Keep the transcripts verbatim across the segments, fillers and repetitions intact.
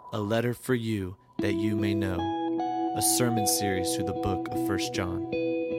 A letter for you that you may know. A sermon series through the book of First John.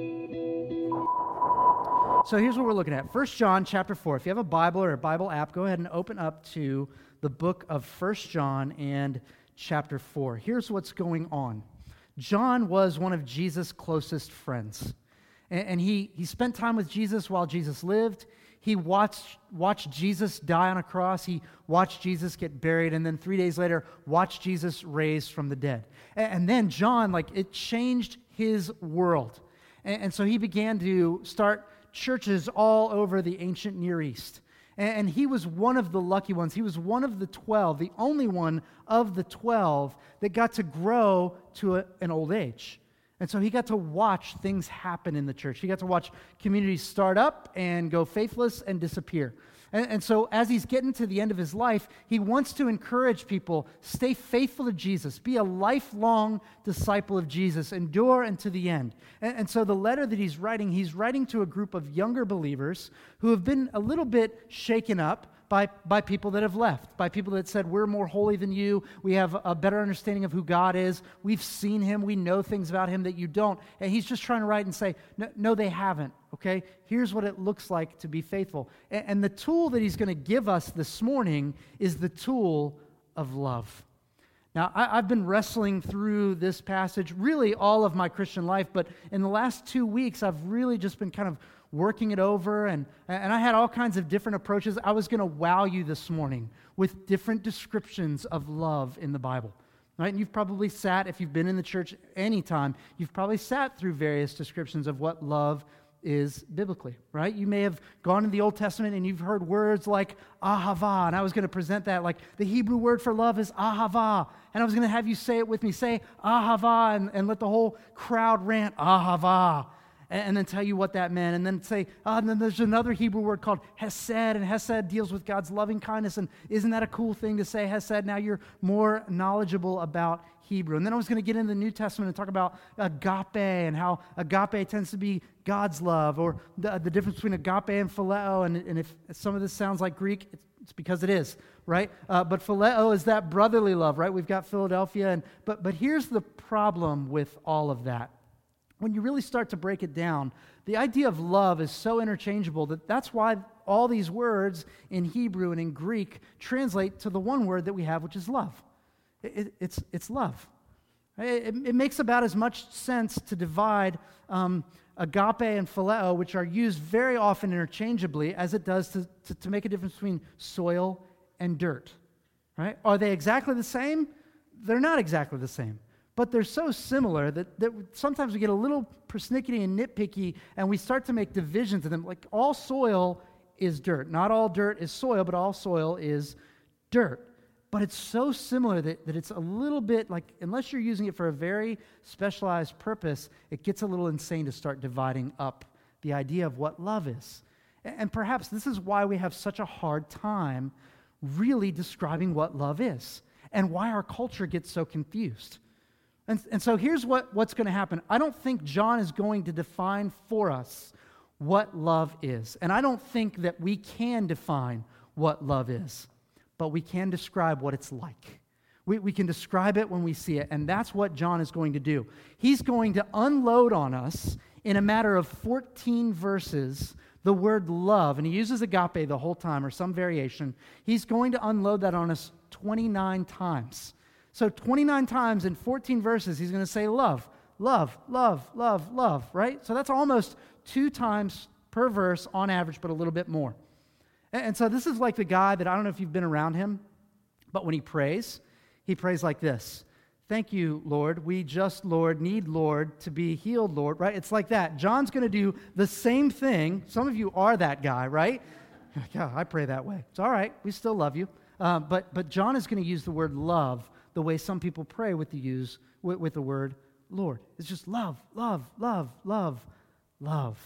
So here's what we're looking at. First John chapter four. If you have a Bible or a Bible app, go ahead and open up to the book of First John and chapter four. Here's what's going on. John was one of Jesus' closest friends. And he, he spent time with Jesus while Jesus lived. He watched, watched Jesus die on a cross. He watched Jesus get buried. And then three days later, watched Jesus raised from the dead. And, and then John, like, it changed his world. And, and so he began to start churches all over the ancient Near East. And, and he was one of the lucky ones. He was one of the twelve, the only one of the twelve that got to grow to a, an old age. And so he got to watch things happen in the church. He got to watch communities start up and go faithless and disappear. And, and so as he's getting to the end of his life, he wants to encourage people, stay faithful to Jesus, be a lifelong disciple of Jesus, endure unto the end. And, and so the letter that he's writing, he's writing to a group of younger believers who have been a little bit shaken up by, by people that have left, by people that said, we're more holy than you, we have a better understanding of who God is, we've seen him, we know things about him that you don't. And he's just trying to write and say, no, no they haven't, okay? Here's what it looks like to be faithful. And, and the tool that he's going to give us this morning is the tool of love. Now, I, I've been wrestling through this passage really all of my Christian life, but in the last two weeks, I've really just been kind of working it over, and, and I had all kinds of different approaches. I was going to wow you this morning with different descriptions of love in the Bible. Right? And you've probably sat, if you've been in the church anytime, you've probably sat through various descriptions of what love is biblically, right? You may have gone to the Old Testament and you've heard words like ahava, and I was going to present that like the Hebrew word for love is ahava, and I was going to have you say it with me, say ahava, and, and let the whole crowd rant ahava, and then tell you what that meant, and then say, oh, and then there's another Hebrew word called hesed, and hesed deals with God's loving kindness, and isn't that a cool thing to say, hesed? Now you're more knowledgeable about Hebrew. And then I was going to get into the New Testament and talk about agape, and how agape tends to be God's love, or the, the difference between agape and phileo, and, and if some of this sounds like Greek, it's, it's because it is, right? Uh, but phileo is that brotherly love, right? We've got Philadelphia, and but but here's the problem with all of that. When you really start to break it down, the idea of love is so interchangeable that that's why all these words in Hebrew and in Greek translate to the one word that we have, which is love. It, it, it's, it's love. It, it makes about as much sense to divide um, agape and phileo, which are used very often interchangeably, as it does to, to, to make a difference between soil and dirt. Right? Are they exactly the same? They're not exactly the same. But they're so similar that, that sometimes we get a little persnickety and nitpicky, and we start to make divisions of them. Like, all soil is dirt. Not all dirt is soil, but all soil is dirt. But it's so similar that, that it's a little bit like, unless you're using it for a very specialized purpose, it gets a little insane to start dividing up the idea of what love is. And, and perhaps this is why we have such a hard time really describing what love is, and why our culture gets so confused. And, and so here's what, what's going to happen. I don't think John is going to define for us what love is. And I don't think that we can define what love is. But we can describe what it's like. We, we can describe it when we see it. And that's what John is going to do. He's going to unload on us in a matter of fourteen verses the word love. And he uses agape the whole time, or some variation. He's going to unload that on us twenty-nine times. So twenty-nine times in fourteen verses, he's going to say love, love, love, love, love, right? So that's almost two times per verse on average, but a little bit more. And so this is like the guy that, I don't know if you've been around him, but when he prays, he prays like this. Thank you, Lord. We just, Lord, need, Lord, to be healed, Lord, right? It's like that. John's going to do the same thing. Some of you are that guy, right? Yeah, I pray that way. It's all right. We still love you. Uh, but but John is going to use the word love the way some people pray with the use with, with the word Lord. It's just love, love, love, love, love.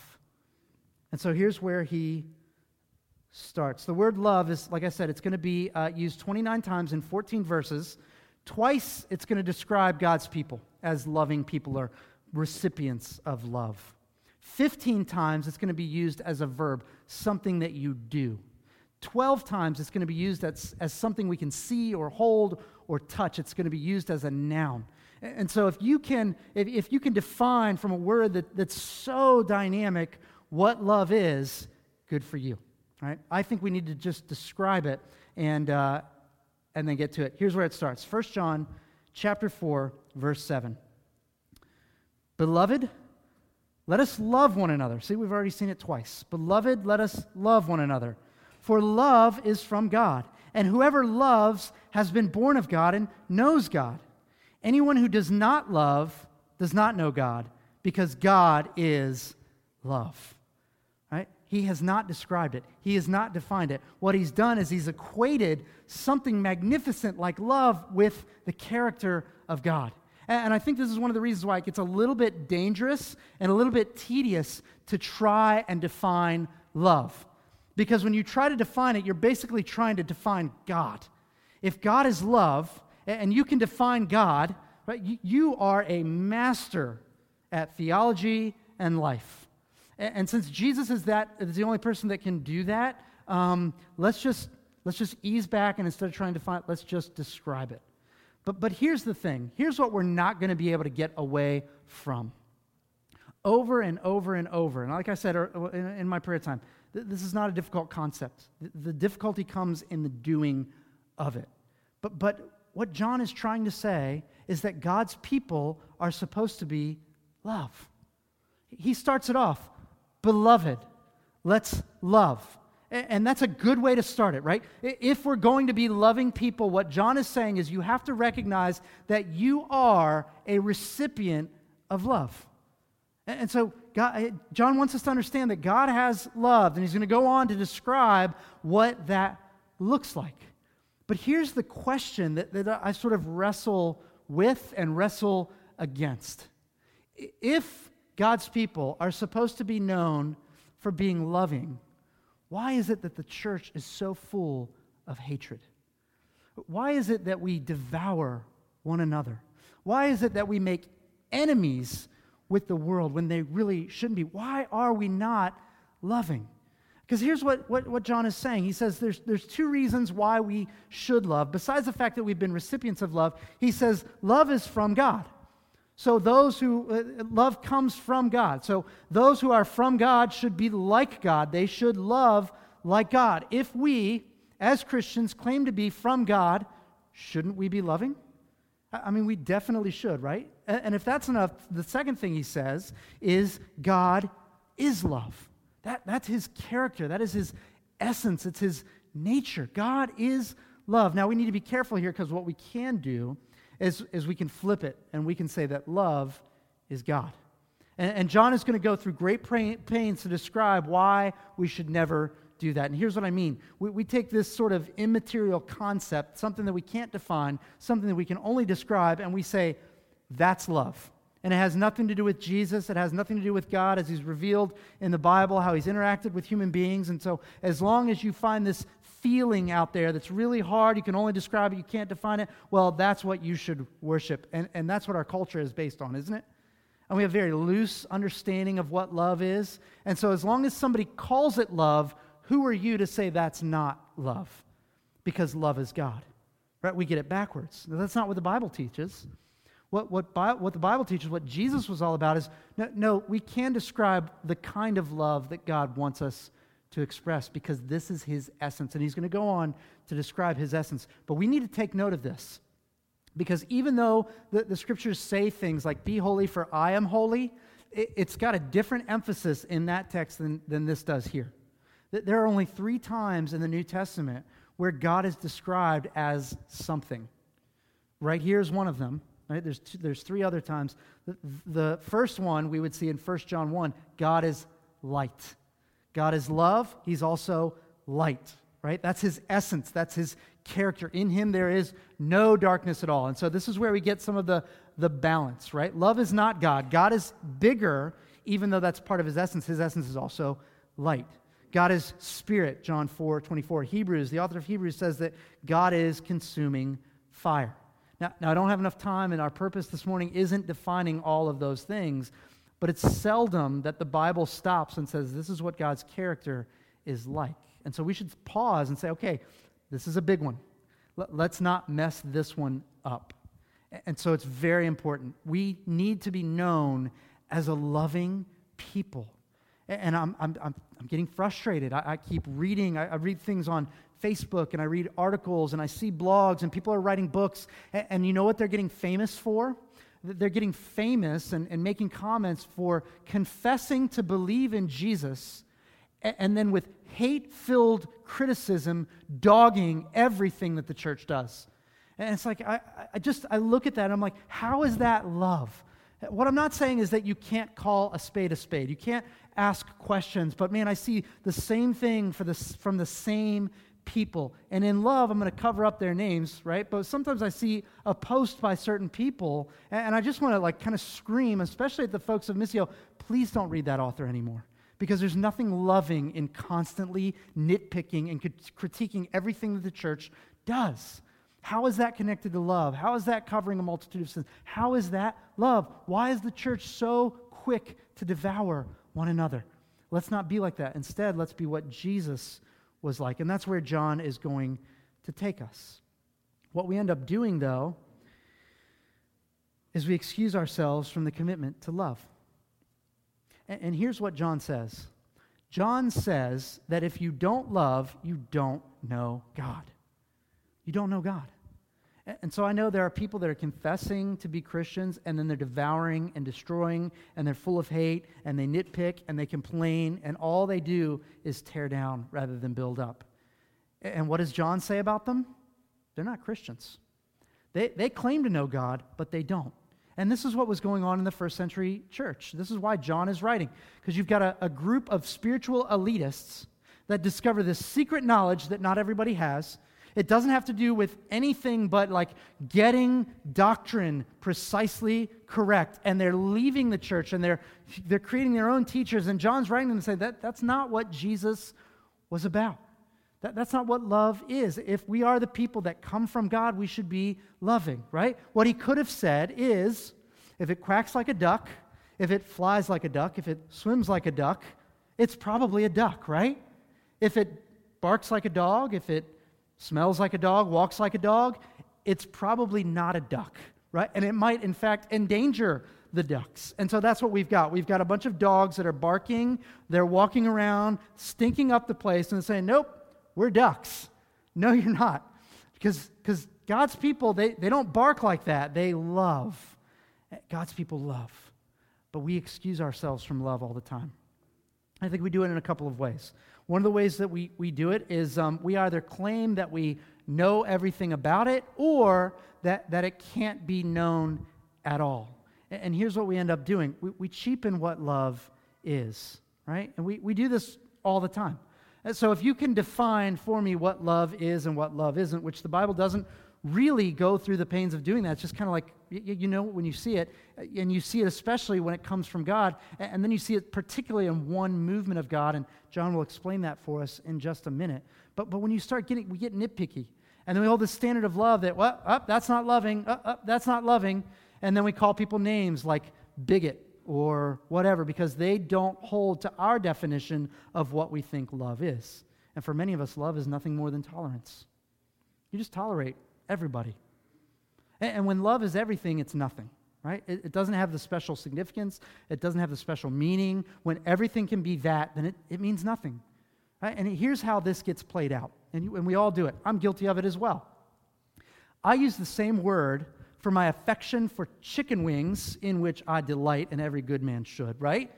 And so here's where he starts. The word love is, like I said, it's going to be uh, used twenty-nine times in fourteen verses. Twice it's going to describe God's people as loving people or recipients of love. fifteen times it's going to be used as a verb, something that you do. twelve times it's going to be used as, as something we can see or hold or touch. It's going to be used as a noun. And so if you can, if, if you can define from a word that, that's so dynamic what love is, good for you. Right? I think we need to just describe it and uh, and then get to it. Here's where it starts. First John chapter four, verse seven. Beloved, let us love one another. See, we've already seen it twice. Beloved, let us love one another. For love is from God, and whoever loves has been born of God and knows God. Anyone who does not love does not know God, because God is love. Right? He has not described it. He has not defined it. What he's done is he's equated something magnificent like love with the character of God. And I think this is one of the reasons why it gets a little bit dangerous and a little bit tedious to try and define love. Because when you try to define it, you're basically trying to define God. If God is love, and you can define God, right, you are a master at theology and life. And since Jesus is that is the only person that can do that, um, let's just let's just ease back, and instead of trying to find, let's just describe it. But but here's the thing. Here's what we're not going to be able to get away from. Over and over and over, and like I said in, in my prayer time, th- this is not a difficult concept. The, the difficulty comes in the doing of it. But but what John is trying to say is that God's people are supposed to be love. He starts it off. Beloved, let's love. And that's a good way to start it, right? If we're going to be loving people, what John is saying is you have to recognize that you are a recipient of love. And so God, John wants us to understand that God has loved, and he's going to go on to describe what that looks like. But here's the question that, that I sort of wrestle with and wrestle against. If God's people are supposed to be known for being loving, why is it that the church is so full of hatred? Why is it that we devour one another? Why is it that we make enemies with the world when they really shouldn't be? Why are we not loving? Because here's what, what, what John is saying. He says there's, there's two reasons why we should love. Besides the fact that we've been recipients of love, he says love is from God. So those who, uh, love comes from God. So those who are from God should be like God. They should love like God. If we, as Christians, claim to be from God, shouldn't we be loving? I mean, we definitely should, right? And if that's enough, the second thing he says is God is love. That, that's his character. That is his essence. It's his nature. God is love. Now, we need to be careful here because what we can do is, is we can flip it and we can say that love is God. And, and John is going to go through great pains to describe why we should never do that. And here's what I mean. We, we take this sort of immaterial concept, something that we can't define, something that we can only describe, and we say, that's love. And it has nothing to do with Jesus. It has nothing to do with God as he's revealed in the Bible, how he's interacted with human beings. And so as long as you find this feeling out there that's really hard, you can only describe it, you can't define it, well, that's what you should worship. And, and that's what our culture is based on, isn't it? And we have a very loose understanding of what love is. And so as long as somebody calls it love, who are you to say that's not love? Because love is God. Right? We get it backwards. Now, that's not what the Bible teaches. What, what, Bi- what the Bible teaches, what Jesus was all about is, no, no, we can describe the kind of love that God wants us to express because this is his essence. And he's going to go on to describe his essence. But we need to take note of this. Because even though the, the scriptures say things like, be holy for I am holy, it, it's got a different emphasis in that text than, than this does here. There are only three times in the New Testament where God is described as something. Right here is one of them. Right? There's two, there's three other times. The, the first one we would see in First John one, God is light. God is love. He's also light. Right? That's his essence. That's his character. In him there is no darkness at all. And so this is where we get some of the, the balance. Right? Love is not God. God is bigger, even though that's part of his essence. His essence is also light. God is spirit, John four twenty-four. Hebrews, the author of Hebrews says that God is consuming fire. Now, now, I don't have enough time, and our purpose this morning isn't defining all of those things, but it's seldom that the Bible stops and says, this is what God's character is like. And so we should pause and say, okay, this is a big one. L- let's not mess this one up. And so it's very important. We need to be known as a loving people. And I'm I'm I'm, I'm getting frustrated. I, I keep reading. I, I read things on Facebook, and I read articles, and I see blogs, and people are writing books. And, and you know what they're getting famous for? They're getting famous and, and making comments for confessing to believe in Jesus, and, and then with hate-filled criticism dogging everything that the church does. And it's like, I, I just, I look at that and I'm like, how is that love? What I'm not saying is that you can't call a spade a spade. You can't ask questions, but man, I see the same thing for this, from the same people. And in love, I'm going to cover up their names, right? But sometimes I see a post by certain people, and I just want to like kind of scream, especially at the folks of Missio, please don't read that author anymore. Because there's nothing loving in constantly nitpicking and critiquing everything that the church does. How is that connected to love? How is that covering a multitude of sins? How is that love? Why is the church so quick to devour one another? Let's not be like that. Instead, let's be what Jesus was like. And that's where John is going to take us. What we end up doing, though, is we excuse ourselves from the commitment to love. And, and here's what John says. John says that if you don't love, you don't know God. You don't know God. And so I know there are people that are confessing to be Christians, and then they're devouring and destroying, and they're full of hate, and they nitpick, and they complain, and all they do is tear down rather than build up. And what does John say about them? They're not Christians. They, they claim to know God, but they don't. And this is what was going on in the first century church. This is why John is writing, because you've got a, a group of spiritual elitists that discover this secret knowledge that not everybody has. It doesn't have to do with anything but like getting doctrine precisely correct. And they're leaving the church, and they're they're creating their own teachers. And John's writing them to say that that's not what Jesus was about. That, that's not what love is. If we are the people that come from God, we should be loving, right? What he could have said is, if it quacks like a duck, if it flies like a duck, if it swims like a duck, it's probably a duck, right? If it barks like a dog, if it smells like a dog, walks like a dog, it's probably not a duck, right? And it might, in fact, endanger the ducks. And so that's what we've got. We've got a bunch of dogs that are barking, they're walking around, stinking up the place, and saying, nope, we're ducks. No, you're not. Because because God's people, they, they don't bark like that. They love. God's people love. But we excuse ourselves from love all the time. I think we do it in a couple of ways. One of the ways that we, we do it is um, we either claim that we know everything about it, or that, that it can't be known at all. And, and here's what we end up doing. We, we cheapen what love is, right? And we, we do this all the time. And so if you can define for me what love is and what love isn't, which the Bible doesn't really go through the pains of doing that. It's just kind of like, you, you know, when you see it, and you see it especially when it comes from God, and then you see it particularly in one movement of God, and John will explain that for us in just a minute. But but when you start getting, we get nitpicky, and then we hold this standard of love that, well, oh, that's not loving, oh, oh, that's not loving, and then we call people names like bigot or whatever, because they don't hold to our definition of what we think love is. And for many of us, love is nothing more than tolerance. You just tolerate everybody. And when love is everything, it's nothing, right? It, it doesn't have the special significance. It doesn't have the special meaning. When everything can be that, then it, it means nothing, right? And here's how this gets played out. And, you, and we all do it. I'm guilty of it as well. I use the same word for my affection for chicken wings, in which I delight, and every good man should, right?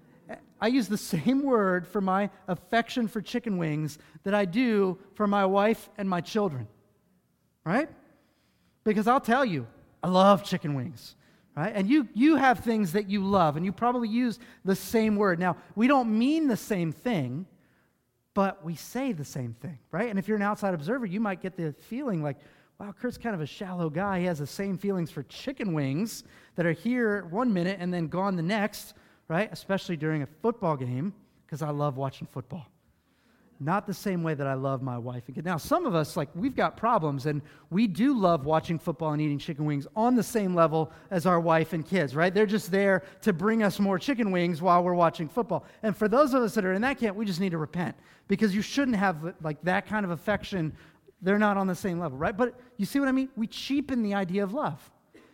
I use the same word for my affection for chicken wings that I do for my wife and my children. Right? Because I'll tell you, I love chicken wings, right? And you you have things that you love, and you probably use the same word. Now, we don't mean the same thing, but we say the same thing, right? And if you're an outside observer, you might get the feeling like, wow, Kurt's kind of a shallow guy. He has the same feelings for chicken wings that are here one minute and then gone the next, right? Especially during a football game, because I love watching football. not the same way that I love my wife and kid. Now, some of us, like, we've got problems, and we do love watching football and eating chicken wings on the same level as our wife and kids, right? They're just there to bring us more chicken wings while we're watching football. And for those of us that are in that camp, we just need to repent, because you shouldn't have, like, that kind of affection. They're not on the same level, right? But you see what I mean? We cheapen the idea of love.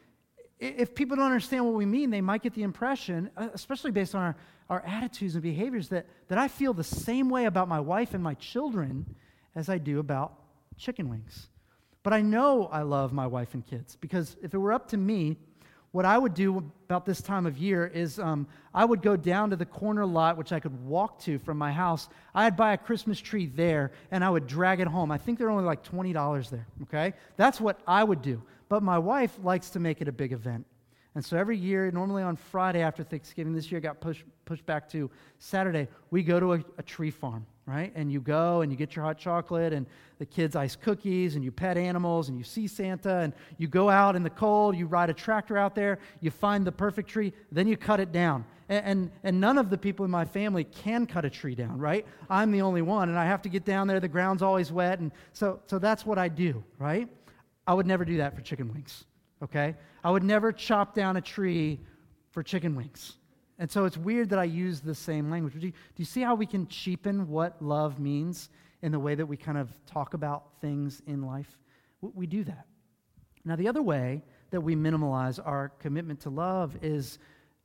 If people don't understand what we mean, they might get the impression, especially based on our, our attitudes and behaviors, that, that I feel the same way about my wife and my children as I do about chicken wings. But I know I love my wife and kids, because if it were up to me, what I would do about this time of year is um, I would go down to the corner lot, which I could walk to from my house. I'd buy a Christmas tree there, and I would drag it home. I think they're only like twenty dollars there, okay? That's what I would do. But my wife likes to make it a big event. And so every year, normally on Friday after Thanksgiving, this year got pushed pushed back to Saturday, we go to a, a tree farm, right? And you go and you get your hot chocolate and the kids ice cookies and you pet animals and you see Santa and you go out in the cold, you ride a tractor out there, you find the perfect tree, then you cut it down. And, and, and none of the people in my family can cut a tree down, right? I'm the only one, and I have to get down there. The ground's always wet, and so so that's what I do, right? I would never do that for chicken wings, okay? I would never chop down a tree for chicken wings. And so it's weird that I use the same language. Do you, do you see how we can cheapen what love means in the way that we kind of talk about things in life? We, we do that. Now, the other way that we minimalize our commitment to love is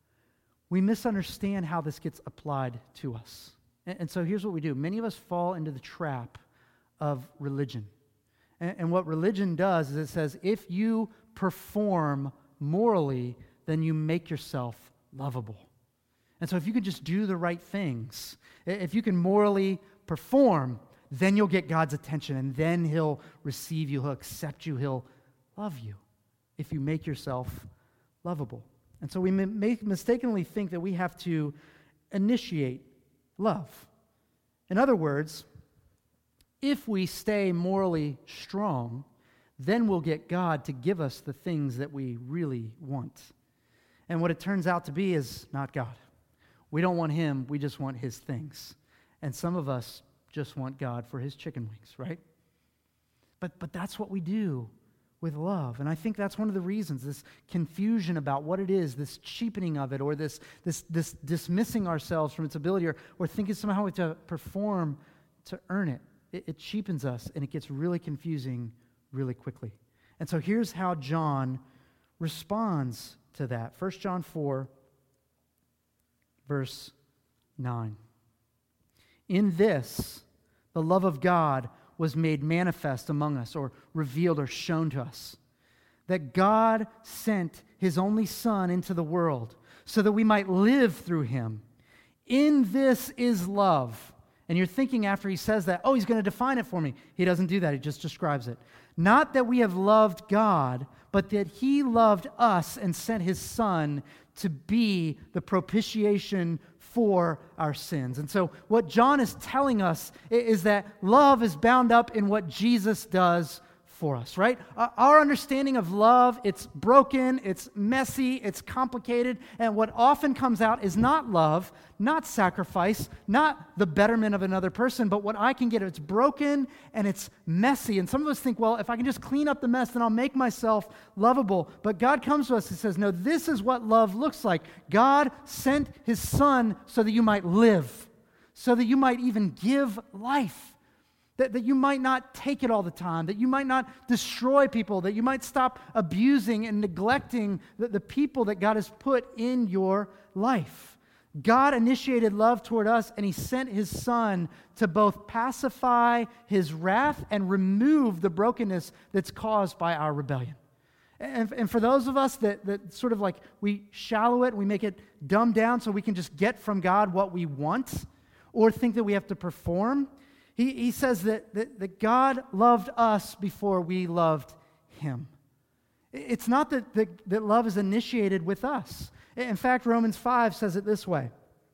we misunderstand how this gets applied to us. And, and so here's what we do. Many of us fall into the trap of religion. And, and what religion does is it says, if you perform morally, then you make yourself lovable. And so if you can just do the right things, if you can morally perform, then you'll get God's attention, and then He'll receive you, He'll accept you, He'll love you if you make yourself lovable. And so we may mistakenly think that we have to initiate love. In other words, if we stay morally strong, then we'll get God to give us the things that we really want. And what it turns out to be is not God. We don't want Him, we just want His things. And some of us just want God for His chicken wings, right? But but that's what we do with love. And I think that's one of the reasons, this confusion about what it is, this cheapening of it, or this this this dismissing ourselves from its ability, or, or thinking somehow we have to perform to earn it. it. It cheapens us, and it gets really confusing really quickly. And so here's how John responds to that. First John four, verse nine. In this, the love of God was made manifest among us, or revealed or shown to us, that God sent His only Son into the world so that we might live through Him. In this is love. And you're thinking after he says that, oh, he's going to define it for me. He doesn't do that. He just describes it. Not that we have loved God, but that He loved us and sent His Son to be the propitiation for our sins. And so what John is telling us is that love is bound up in what Jesus does for us, right? Our understanding of love, it's broken, it's messy, it's complicated, and what often comes out is not love, not sacrifice, not the betterment of another person, but what I can get, it's broken and it's messy. And some of us think, well, if I can just clean up the mess, then I'll make myself lovable. But God comes to us and says, no, this is what love looks like. God sent His Son so that you might live, so that you might even give life. That, that you might not take it all the time, that you might not destroy people, that you might stop abusing and neglecting the, the people that God has put in your life. God initiated love toward us, and He sent His Son to both pacify His wrath and remove the brokenness that's caused by our rebellion. And, and for those of us that, that sort of like we shallow it, we make it dumbed down so we can just get from God what we want, or think that we have to perform, He, he says that, that, that God loved us before we loved Him. It's not that, that, that love is initiated with us. In fact, Romans five says it this way.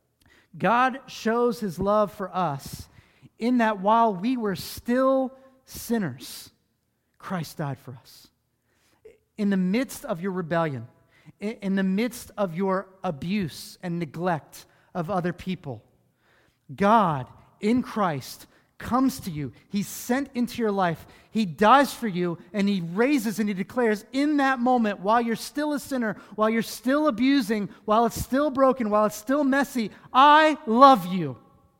God shows His love for us in that while we were still sinners, Christ died for us. In the midst of your rebellion, in the midst of your abuse and neglect of other people, God in Christ comes to you. He's sent into your life. He dies for you, and he raises and he declares in that moment, while you're still a sinner, while you're still abusing, while it's still broken, while it's still messy, I love you.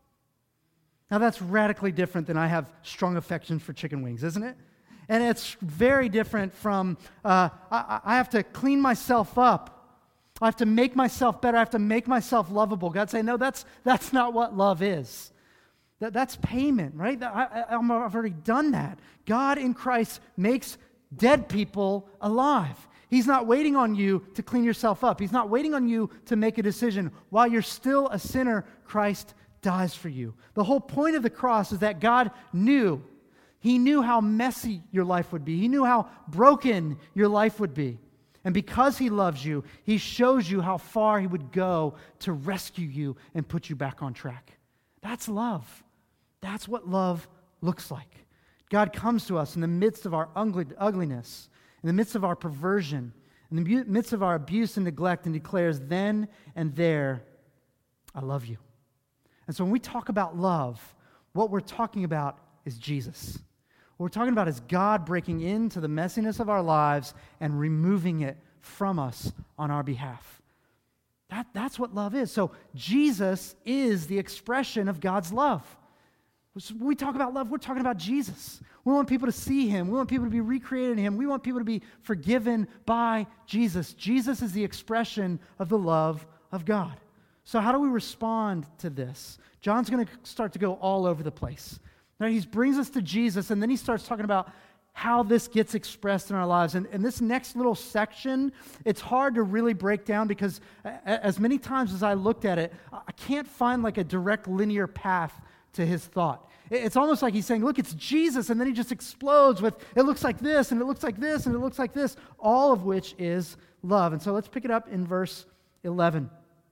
Now that's radically different than I have strong affections for chicken wings, isn't it? And it's very different from uh, I, I have to clean myself up. I have to make myself better. I have to make myself lovable. God say, no, that's that's not what love is. That, that's payment, right? I, I, I've already done that. God in Christ makes dead people alive. He's not waiting on you to clean yourself up. He's not waiting on you to make a decision. While you're still a sinner, Christ dies for you. The whole point of the cross is that God knew. He knew how messy your life would be. He knew how broken your life would be. And because he loves you, he shows you how far he would go to rescue you and put you back on track. That's love. That's what love looks like. God comes to us in the midst of our ugly, ugliness, in the midst of our perversion, in the midst of our abuse and neglect, and declares then and there, I love you. And so when we talk about love, what we're talking about is Jesus. What we're talking about is God breaking into the messiness of our lives and removing it from us on our behalf. That, that's what love is. So Jesus is the expression of God's love. When we talk about love, we're talking about Jesus. We want people to see him. We want people to be recreated in him. We want people to be forgiven by Jesus. Jesus is the expression of the love of God. So how do we respond to this? John's going to start to go all over the place. Now, he brings us to Jesus, and then he starts talking about how this gets expressed in our lives. And, and this next little section, it's hard to really break down because as many times as I looked at it, I can't find like a direct linear path to his thought. It's almost like he's saying, look, it's Jesus, and then he just explodes with, it looks like this, and it looks like this, and it looks like this, all of which is love. And so let's pick it up in verse eleven.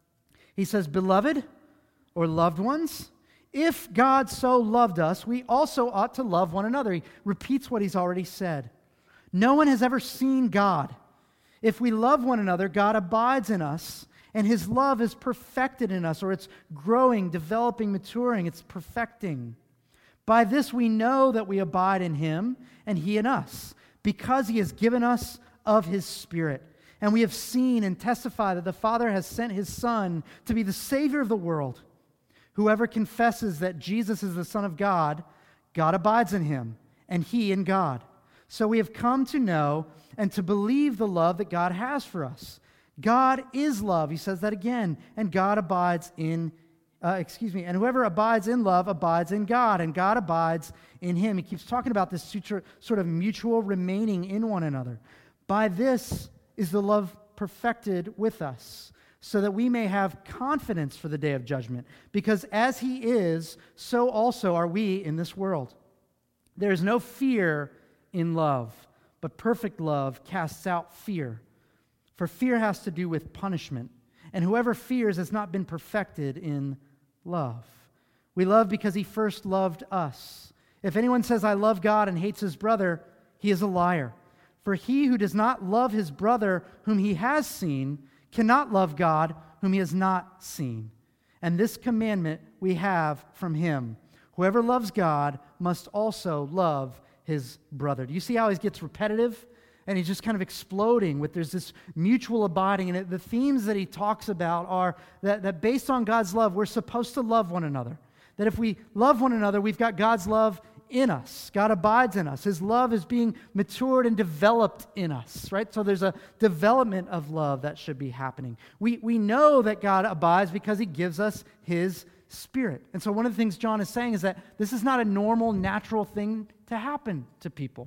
He says, beloved, or loved ones, if God so loved us, we also ought to love one another. He repeats what he's already said. No one has ever seen God. If we love one another, God abides in us, and his love is perfected in us, or it's growing, developing, maturing, it's perfecting. By this we know that we abide in him, and he in us, because he has given us of his Spirit. And we have seen and testify that the Father has sent his Son to be the Savior of the world. Whoever confesses that Jesus is the Son of God, God abides in him, and he in God. So we have come to know and to believe the love that God has for us. God is love. He says that again. And God abides in, uh, excuse me, and whoever abides in love abides in God, and God abides in him. He keeps talking about this sort of mutual remaining in one another. By this is the love perfected with us, so that we may have confidence for the day of judgment. Because as he is, so also are we in this world. There is no fear in love, but perfect love casts out fear. For fear has to do with punishment, and whoever fears has not been perfected in love. We love because he first loved us. If anyone says, I love God, and hates his brother, he is a liar. For he who does not love his brother whom he has seen cannot love God whom he has not seen. And this commandment we have from him. Whoever loves God must also love his brother. Do you see how he gets repetitive? And he's just kind of exploding with there's this mutual abiding. And the themes that he talks about are that, that based on God's love, we're supposed to love one another. That if we love one another, we've got God's love in us. God abides in us. His love is being matured and developed in us, right? So there's a development of love that should be happening. We, we know that God abides because he gives us his Spirit. And so one of the things John is saying is that this is not a normal, natural thing to happen to people.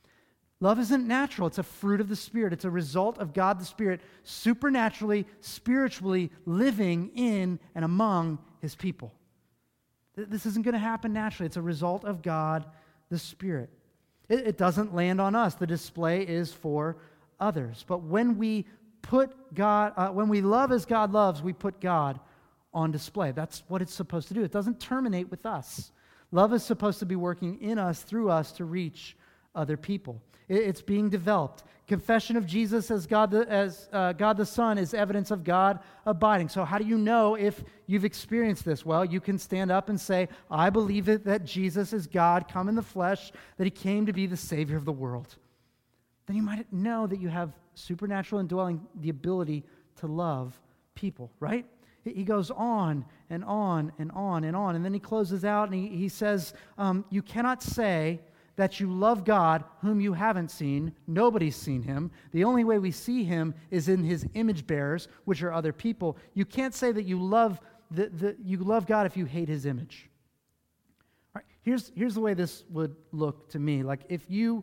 Love isn't natural. It's a fruit of the Spirit. It's a result of God the Spirit supernaturally, spiritually living in and among his people. This isn't going to happen naturally. It's a result of God the Spirit. It, it doesn't land on us. The display is for others. But when we put God, uh, when we love as God loves, we put God on display. That's what it's supposed to do. It doesn't terminate with us. Love is supposed to be working in us, through us, to reach other people. It's being developed. Confession of Jesus as God the, as uh, God the Son is evidence of God abiding. So how do you know if you've experienced this? Well, you can stand up and say, I believe it, that Jesus is God, come in the flesh, that he came to be the Savior of the world. Then you might know that you have supernatural indwelling, the ability to love people, right? He goes on and on and on and on. And then he closes out and he, he says, um, you cannot say that you love God whom you haven't seen. Nobody's seen him. The only way we see him is in his image bearers, which are other people. You can't say that you love the, the you love God if you hate his image. All right, here's, here's the way this would look to me. Like if you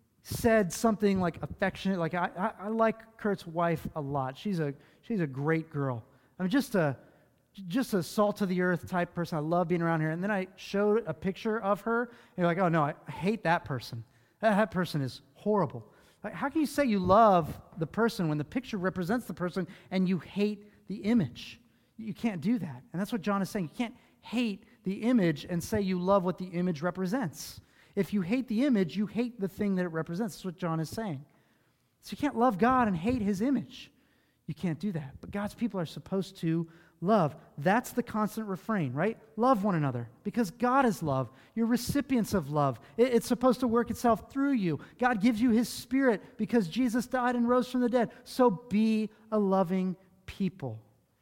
said something like affectionate, like I, I, I like Kurt's wife a lot. She's a she's a great girl. I'm just a just a salt of the earth type person. I love being around here. And then I showed a picture of her, and you're like, oh no, I hate that person. That, that person is horrible. Like, how can you say you love the person when the picture represents the person and you hate the image? You can't do that. And that's what John is saying. You can't hate the image and say you love what the image represents. If you hate the image, you hate the thing that it represents. That's what John is saying. So you can't love God and hate his image. You can't do that. But God's people are supposed to love. That's the constant refrain, right? Love one another because God is love. You're recipients of love. It's supposed to work itself through you. God gives you his Spirit because Jesus died and rose from the dead. So be a loving people.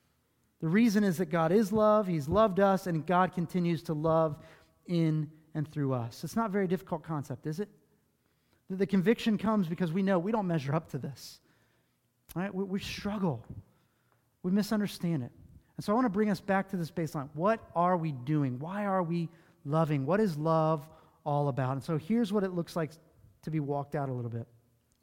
The reason is that God is love. He's loved us, and God continues to love in and through us. It's not a very difficult concept, is it? The conviction comes because we know we don't measure up to this. All right? We, we struggle. We misunderstand it. And so I want to bring us back to this baseline. What are we doing? Why are we loving? What is love all about? And so here's what it looks like to be walked out a little bit.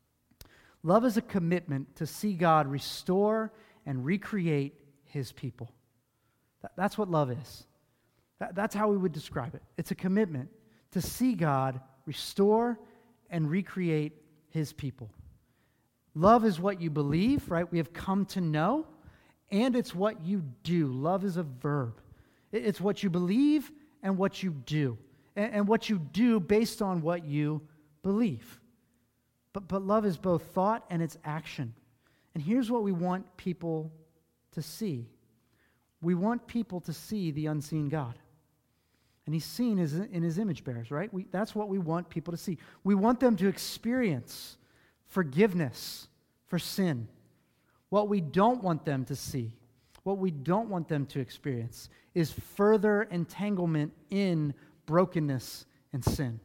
Love is a commitment to see God restore and recreate his people. That's what love is. That's how we would describe it. It's a commitment to see God restore and recreate his people. Love is what you believe, right? We have come to know. And it's what you do. Love is a verb. It's what you believe and what you do. And what you do based on what you believe. But, but love is both thought and it's action. And here's what we want people to see. We want people to see the unseen God. And he's seen as in his image bearers, right? We, that's what we want people to see. We want them to experience forgiveness for sin. What we don't want them to see, what we don't want them to experience, is further entanglement in brokenness and sin.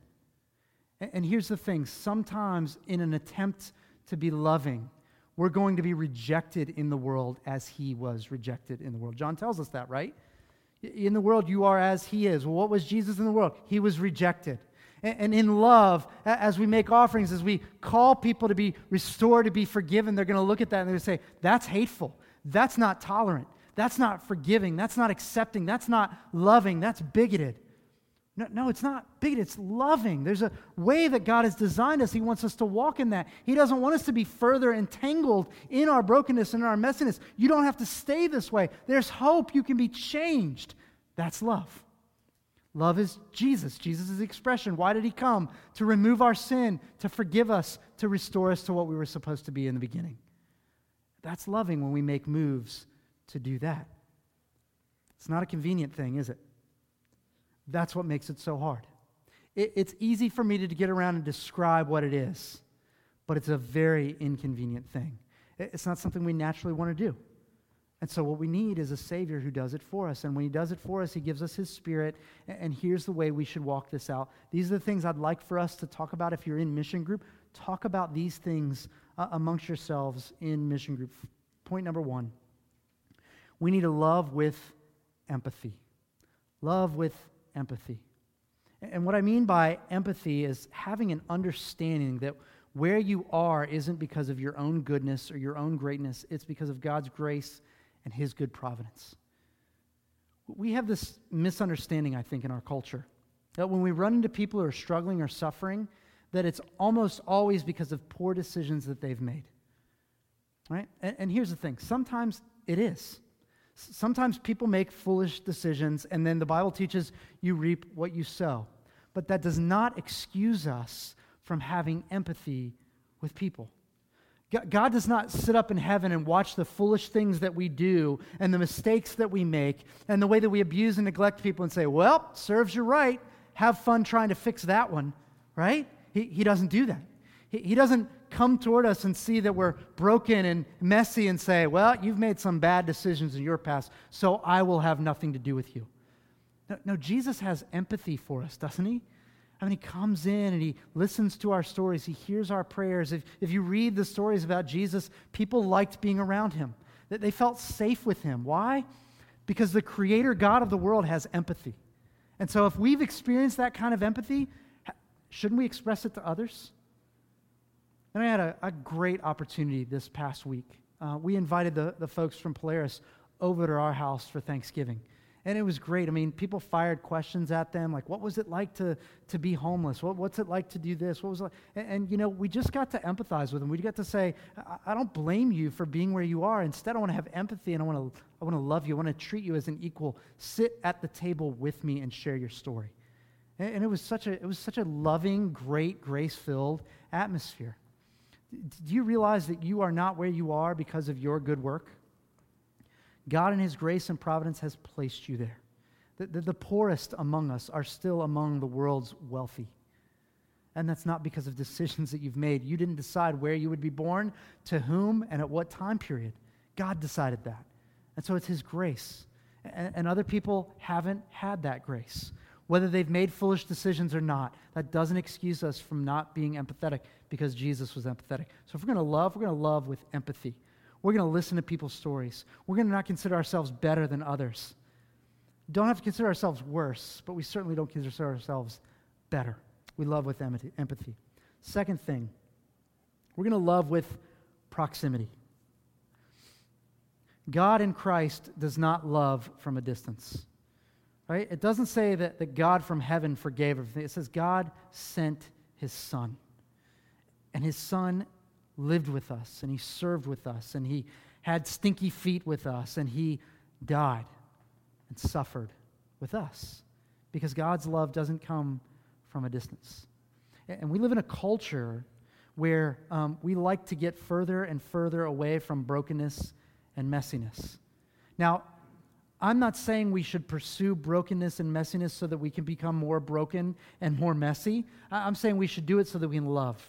And here's the thing, sometimes in an attempt to be loving, we're going to be rejected in the world as he was rejected in the world. John tells us that, right? In the world you are as he is. Well, what was Jesus in the world? He was rejected. And in love, as we make offerings, as we call people to be restored, to be forgiven, they're going to look at that and they're going to say, that's hateful. That's not tolerant. That's not forgiving. That's not accepting. That's not loving. That's bigoted. No, no, it's not bigoted. It's loving. There's a way that God has designed us. He wants us to walk in that. He doesn't want us to be further entangled in our brokenness and in our messiness. You don't have to stay this way. There's hope. You can be changed. That's love. Love is Jesus. Jesus is the expression. Why did he come? To remove our sin, to forgive us, to restore us to what we were supposed to be in the beginning. That's loving when we make moves to do that. It's not a convenient thing, is it? That's what makes it so hard. It, it's easy for me to, to get around and describe what it is, but it's a very inconvenient thing. It, it's not something we naturally want to do. And so what we need is a Savior who does it for us. And when he does it for us, he gives us his Spirit. And here's the way we should walk this out. These are the things I'd like for us to talk about if you're in mission group. Talk about these things uh, amongst yourselves in mission group. Point number one. We need to love with empathy. Love with empathy. And what I mean by empathy is having an understanding that where you are isn't because of your own goodness or your own greatness. It's because of God's grace and his good providence. We have this misunderstanding, I think, in our culture, that when we run into people who are struggling or suffering, that it's almost always because of poor decisions that they've made. Right? And, and here's the thing. Sometimes it is. Sometimes people make foolish decisions, and then the Bible teaches you reap what you sow. But that does not excuse us from having empathy with people. God does not sit up in heaven and watch the foolish things that we do and the mistakes that we make and the way that we abuse and neglect people and say, well, serves you right. Have fun trying to fix that one, right? He, he doesn't do that. He, he doesn't come toward us and see that we're broken and messy and say, well, you've made some bad decisions in your past, so I will have nothing to do with you. No, no, Jesus has empathy for us, doesn't he? I mean, he comes in and he listens to our stories. He hears our prayers. If, if you read the stories about Jesus, people liked being around him. They felt safe with him. Why? Because the creator God of the world has empathy. And so if we've experienced that kind of empathy, shouldn't we express it to others? And I had a, a great opportunity this past week. Uh, we invited the, the folks from Polaris over to our house for Thanksgiving. And it was great. I mean, people fired questions at them, like, what was it like to, to be homeless? What, what's it like to do this? What was it like? And, and, you know, we just got to empathize with them. We got to say, I, I don't blame you for being where you are. Instead, I want to have empathy, and I want to I want to love you. I want to treat you as an equal. Sit at the table with me and share your story. And, and it was such a it was such a loving, great, grace-filled atmosphere. Do you realize that you are not where you are because of your good work? God in his grace and providence has placed you there. The, the, the poorest among us are still among the world's wealthy. And that's not because of decisions that you've made. You didn't decide where you would be born, to whom, and at what time period. God decided that. And so it's his grace. And, and other people haven't had that grace. Whether they've made foolish decisions or not, that doesn't excuse us from not being empathetic because Jesus was empathetic. So if we're going to love, we're going to love with empathy. We're going to listen to people's stories. We're going to not consider ourselves better than others. Don't have to consider ourselves worse, but we certainly don't consider ourselves better. We love with empathy. Second thing, we're going to love with proximity. God in Christ does not love from a distance. Right? It doesn't say that, that God from heaven forgave everything. It says God sent his Son. And his Son lived with us, and he served with us, and he had stinky feet with us, and he died and suffered with us because God's love doesn't come from a distance. And we live in a culture where um, we like to get further and further away from brokenness and messiness. Now, I'm not saying we should pursue brokenness and messiness so that we can become more broken and more messy. I'm saying we should do it so that we can love.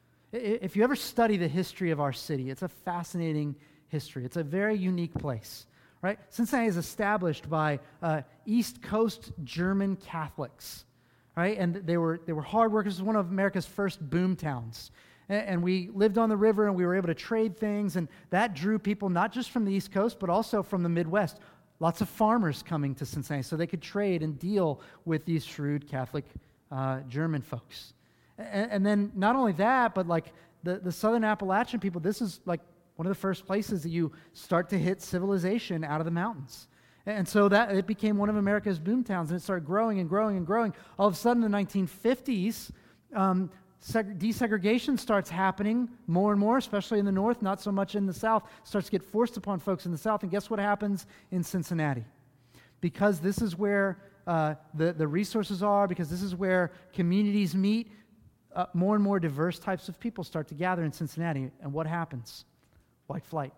If you ever study the history of our city, it's a fascinating history. It's a very unique place, right? Cincinnati is established by uh, East Coast German Catholics, right? And they were they were hard workers. It was one of America's first boom towns. And, and we lived on the river, and we were able to trade things, and that drew people not just from the East Coast, but also from the Midwest. Lots of farmers coming to Cincinnati so they could trade and deal with these shrewd Catholic uh, German folks. And, and then not only that, but like the, the Southern Appalachian people, this is like one of the first places that you start to hit civilization out of the mountains. And so that it became one of America's boom towns, and it started growing and growing and growing. All of a sudden, in the nineteen fifties, um, seg- desegregation starts happening more and more, especially in the north, not so much in the south. Starts to get forced upon folks in the south. And guess what happens in Cincinnati? Because this is where uh, the, the resources are, because this is where communities meet, Uh, more and more diverse types of people start to gather in Cincinnati. And what happens? White flight.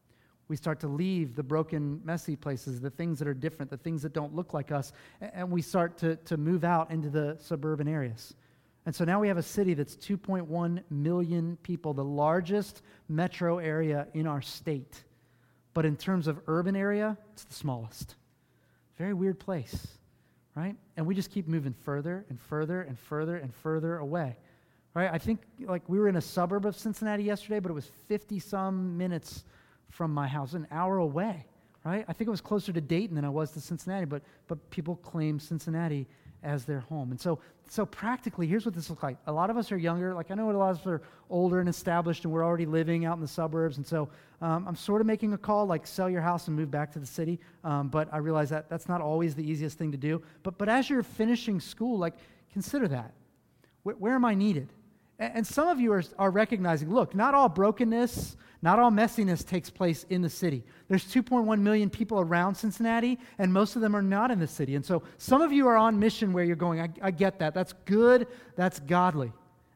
We start to leave the broken, messy places, the things that are different, the things that don't look like us, and we start to, to move out into the suburban areas. And so now we have a city that's two point one million people, the largest metro area in our state. But in terms of urban area, it's the smallest. Very weird place. Right? And we just keep moving further and further and further and further away. Right? I think like we were in a suburb of Cincinnati yesterday, but it was fifty-some minutes from my house, an hour away. Right? I think it was closer to Dayton than I was to Cincinnati, but but people claim Cincinnati as their home. And so so practically, here's what this looks like. A lot of us are younger. Like I know a lot of us are older and established, and we're already living out in the suburbs. And so um, I'm sort of making a call, like sell your house and move back to the city. Um, but I realize that that's not always the easiest thing to do. But but as you're finishing school, like consider that. Where, where am I needed? And, and some of you are, are recognizing, look, not all brokenness, not all messiness takes place in the city. There's two point one million people around Cincinnati, and most of them are not in the city. And so some of you are on mission where you're going, I, I get that. That's good. That's godly.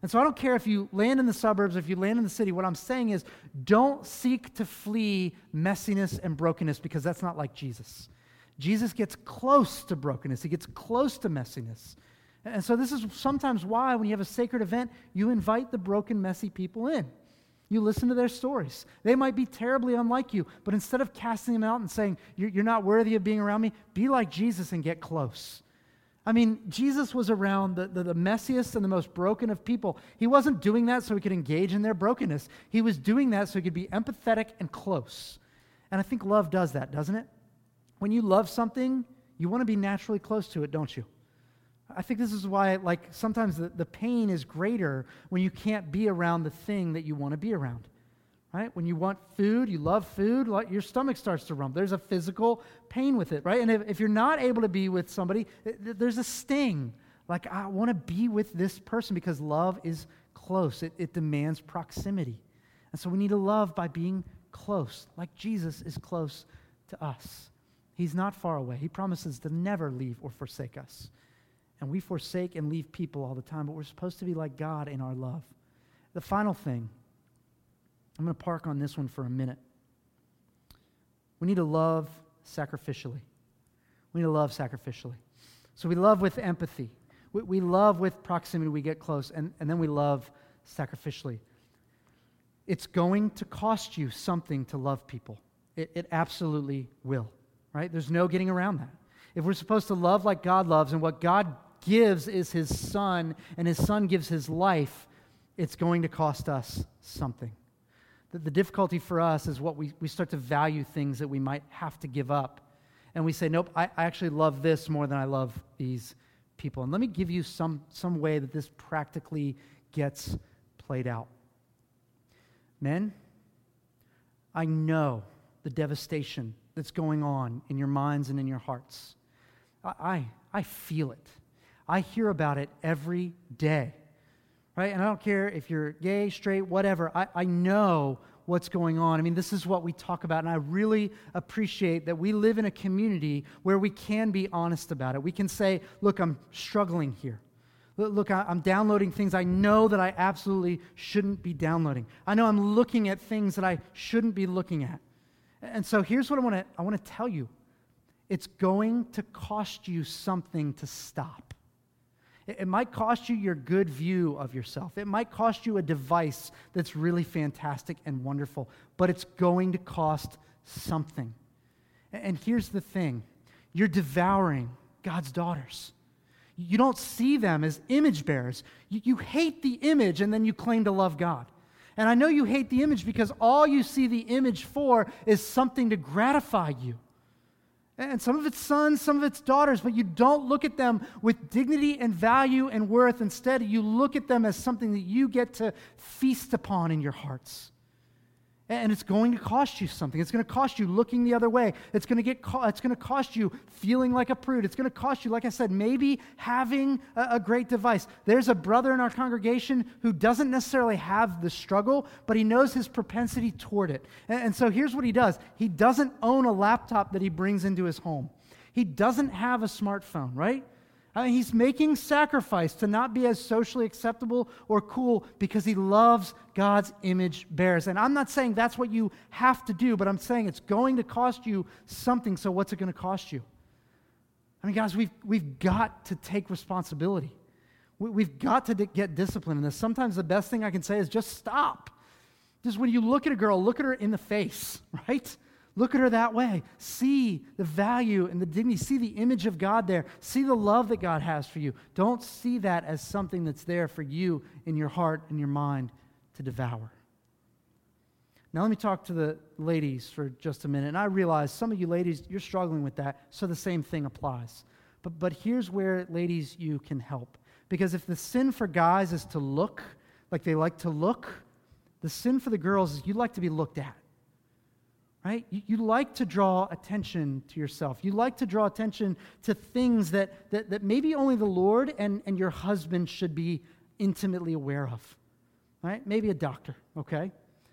And so I don't care if you land in the suburbs, if you land in the city. What I'm saying is don't seek to flee messiness and brokenness because that's not like Jesus. Jesus gets close to brokenness. He gets close to messiness. And so this is sometimes why when you have a sacred event, you invite the broken, messy people in. You listen to their stories. They might be terribly unlike you, but instead of casting them out and saying, you're not worthy of being around me, be like Jesus and get close. I mean, Jesus was around the, the, the messiest and the most broken of people. He wasn't doing that so he could engage in their brokenness. He was doing that so he could be empathetic and close. And I think love does that, doesn't it? When you love something, you want to be naturally close to it, don't you? I think this is why, like, sometimes the, the pain is greater when you can't be around the thing that you want to be around. Right? When you want food, you love food, like your stomach starts to rumble. There's a physical pain with it, right? And if, if you're not able to be with somebody, it, there's a sting. Like, I want to be with this person because love is close. It, it demands proximity. And so we need to love by being close, like Jesus is close to us. He's not far away. He promises to never leave or forsake us. And we forsake and leave people all the time, but we're supposed to be like God in our love. The final thing, I'm going to park on this one for a minute. We need to love sacrificially. We need to love sacrificially. So we love with empathy. We, we love with proximity. We get close. And, and then we love sacrificially. It's going to cost you something to love people. It, it absolutely will. Right? There's no getting around that. If we're supposed to love like God loves, and what God gives is His Son, and His Son gives His life, it's going to cost us something. The, the difficulty for us is what we, we start to value things that we might have to give up. And we say, nope, I, I actually love this more than I love these people. And let me give you some, some way that this practically gets played out. Men, I know the devastation that's going on in your minds and in your hearts. I, I, I feel it. I hear about it every day. Right? And I don't care if you're gay, straight, whatever. I, I know what's going on. I mean, this is what we talk about, and I really appreciate that we live in a community where we can be honest about it. We can say, look, I'm struggling here. Look, I'm downloading things I know that I absolutely shouldn't be downloading. I know I'm looking at things that I shouldn't be looking at. And so here's what I want to I want to tell you. It's going to cost you something to stop. It might cost you your good view of yourself. It might cost you a device that's really fantastic and wonderful, but it's going to cost something. And here's the thing. You're devouring God's daughters. You don't see them as image bearers. You, you hate the image, and then you claim to love God. And I know you hate the image because all you see the image for is something to gratify you. And some of it's sons, some of it's daughters, but you don't look at them with dignity and value and worth. Instead, you look at them as something that you get to feast upon in your hearts. And it's going to cost you something. It's going to cost you looking the other way. It's going to get. Co- it's going to cost you feeling like a prude. It's going to cost you, like I said, maybe having a, a great device. There's a brother in our congregation who doesn't necessarily have the struggle, but he knows his propensity toward it. And, and so here's what he does. He doesn't own a laptop that he brings into his home. He doesn't have a smartphone, right? I mean, he's making sacrifice to not be as socially acceptable or cool because he loves God's image bearers. And I'm not saying that's what you have to do, but I'm saying it's going to cost you something. So what's it going to cost you? I mean, guys, we've, we've got to take responsibility. We, we've got to d- get discipline in this. Sometimes the best thing I can say is just stop. Just when you look at a girl, look at her in the face, right? Look at her that way. See the value and the dignity. See the image of God there. See the love that God has for you. Don't see that as something that's there for you in your heart and your mind to devour. Now let me talk to the ladies for just a minute. And I realize some of you ladies, you're struggling with that, so the same thing applies. But, but here's where, ladies, you can help. Because if the sin for guys is to look like they like to look, the sin for the girls is you like to be looked at. Right? You, you like to draw attention to yourself. You like to draw attention to things that, that, that maybe only the Lord and, and your husband should be intimately aware of. Right? Maybe a doctor, okay?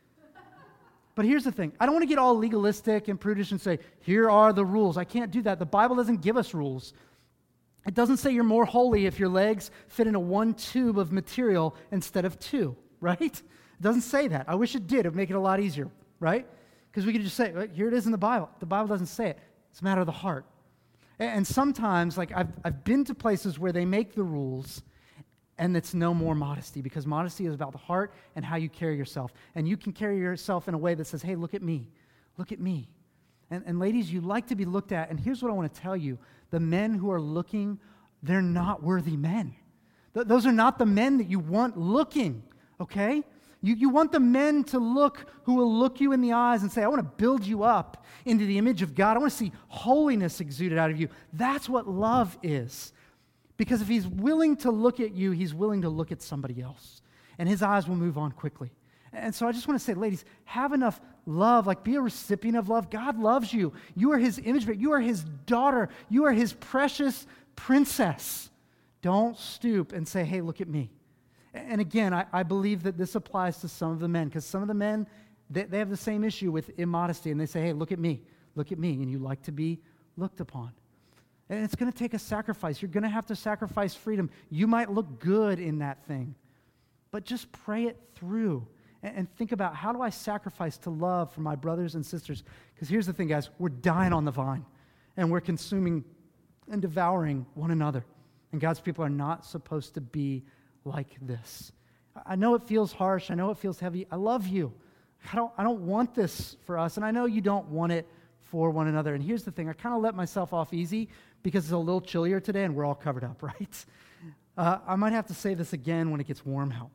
But here's the thing. I don't want to get all legalistic and prudish and say, here are the rules. I can't do that. The Bible doesn't give us rules. It doesn't say you're more holy if your legs fit into one tube of material instead of two, right? It doesn't say that. I wish it did. It would make it a lot easier, right? Because we could just say, right, here it is in the Bible. The Bible doesn't say it. It's a matter of the heart. And sometimes, like, I've, I've been to places where they make the rules, and it's no more modesty, because modesty is about the heart and how you carry yourself. And you can carry yourself in a way that says, hey, look at me. Look at me. And, and ladies, you like to be looked at, and here's what I want to tell you. The men who are looking, they're not worthy men. Th- those are not the men that you want looking, okay? You, you want the men to look who will look you in the eyes and say, I want to build you up into the image of God. I want to see holiness exuded out of you. That's what love is. Because if he's willing to look at you, he's willing to look at somebody else. And his eyes will move on quickly. And so I just want to say, ladies, have enough love, like be a recipient of love. God loves you. You are his image bearer. You are his daughter. You are his precious princess. Don't stoop and say, hey, look at me. And again, I, I believe that this applies to some of the men, because some of the men, they, they have the same issue with immodesty, and they say, hey, look at me, look at me, and you like to be looked upon. And it's going to take a sacrifice. You're going to have to sacrifice freedom. You might look good in that thing, but just pray it through. And think about, how do I sacrifice to love for my brothers and sisters? Because here's the thing, guys. We're dying on the vine, and we're consuming and devouring one another. And God's people are not supposed to be like this. I know it feels harsh. I know it feels heavy. I love you. I don't, I don't want this for us, and I know you don't want it for one another. And here's the thing. I kind of let myself off easy because it's a little chillier today, and we're all covered up, right? Uh, I might have to say this again when it gets warm out.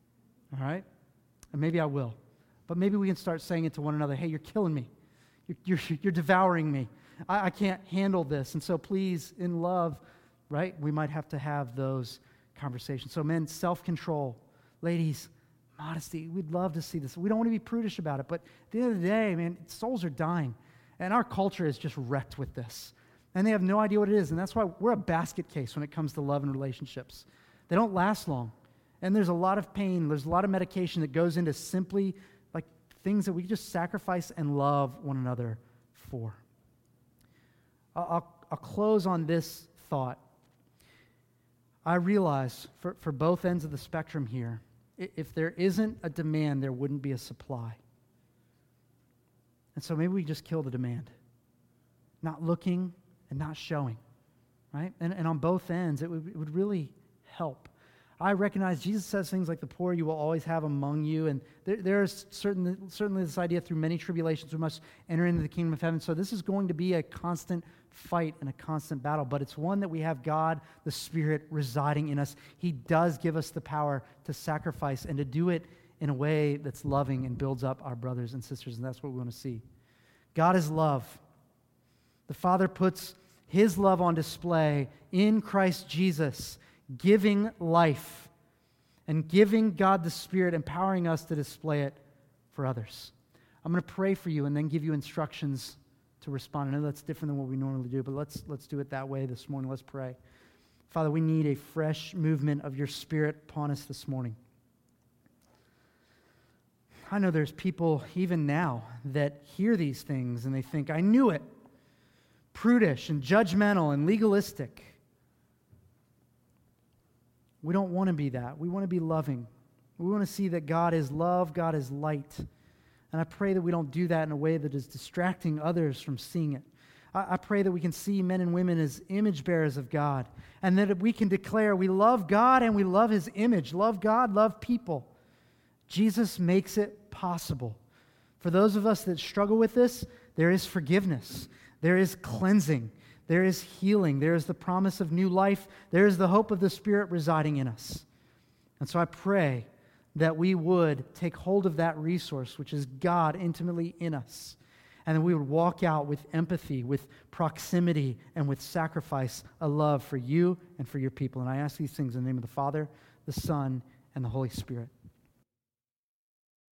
All right? And maybe I will. But maybe we can start saying it to one another. Hey, you're killing me. You're, you're, you're devouring me. I, I can't handle this. And so please, in love, right, we might have to have those conversations. So men, self-control. Ladies, modesty. We'd love to see this. We don't want to be prudish about it. But at the end of the day, man, souls are dying. And our culture is just wrecked with this. And they have no idea what it is. And that's why we're a basket case when it comes to love and relationships. They don't last long. And there's a lot of pain, there's a lot of medication that goes into simply like things that we just sacrifice and love one another for. I'll, I'll close on this thought. I realize for, for both ends of the spectrum here, if there isn't a demand, there wouldn't be a supply. And so maybe we just kill the demand. Not looking and not showing, right? And, and on both ends, it would, it would really help. I recognize Jesus says things like the poor you will always have among you, and there, there is certain, certainly this idea through many tribulations we must enter into the kingdom of heaven. So this is going to be a constant fight and a constant battle, but it's one that we have God, the Spirit, residing in us. He does give us the power to sacrifice and to do it in a way that's loving and builds up our brothers and sisters, and that's what we want to see. God is love. The Father puts his love on display in Christ Jesus, giving life and giving God the Spirit, empowering us to display it for others. I'm going to pray for you and then give you instructions to respond. I know that's different than what we normally do, but let's let's do it that way this morning. Let's pray. Father, we need a fresh movement of your Spirit upon us this morning. I know there's people even now that hear these things and they think, I knew it. Prudish and judgmental and legalistic. We don't want to be that. We want to be loving. We want to see that God is love, God is light. And I pray that we don't do that in a way that is distracting others from seeing it. I, I pray that we can see men and women as image bearers of God, and that we can declare we love God and we love his image. Love God, love people. Jesus makes it possible. For those of us that struggle with this, there is forgiveness. There is cleansing. There is healing. There is the promise of new life. There is the hope of the Spirit residing in us. And so I pray that we would take hold of that resource, which is God intimately in us, and that we would walk out with empathy, with proximity, and with sacrifice, a love for you and for your people. And I ask these things in the name of the Father, the Son, and the Holy Spirit.